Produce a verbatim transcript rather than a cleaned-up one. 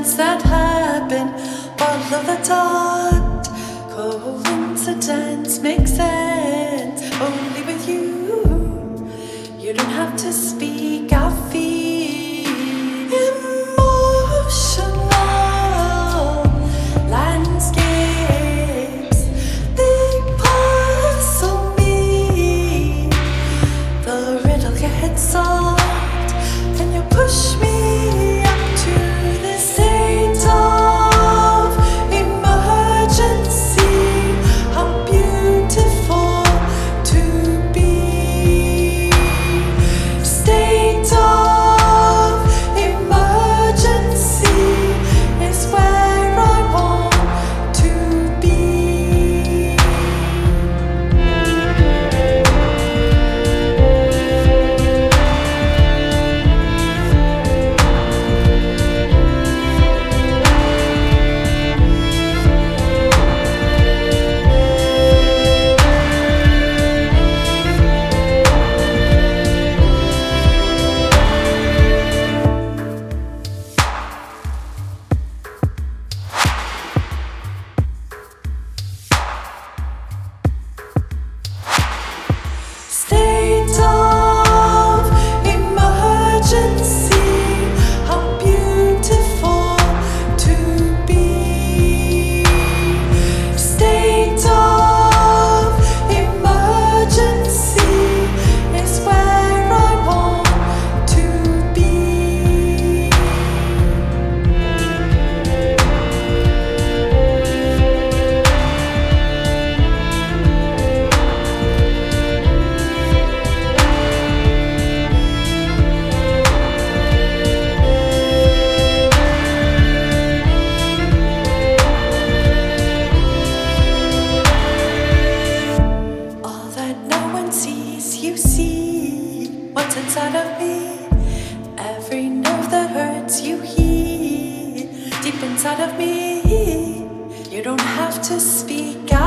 events that happen all of the dot. Coincidence makes sense only with you. You don't have to speak, I feel emotional landscapes. They puzzle me. The riddle gets solved, and you push me up to the state of emergency. How beautiful to be. State of emergency is where I want to be. State of emergency, how beautiful to be. State of emergency is where I want to be. All that no one sees, you see what's inside of me. Every nerve that hurts, you hear deep inside of me. You don't have to speak out.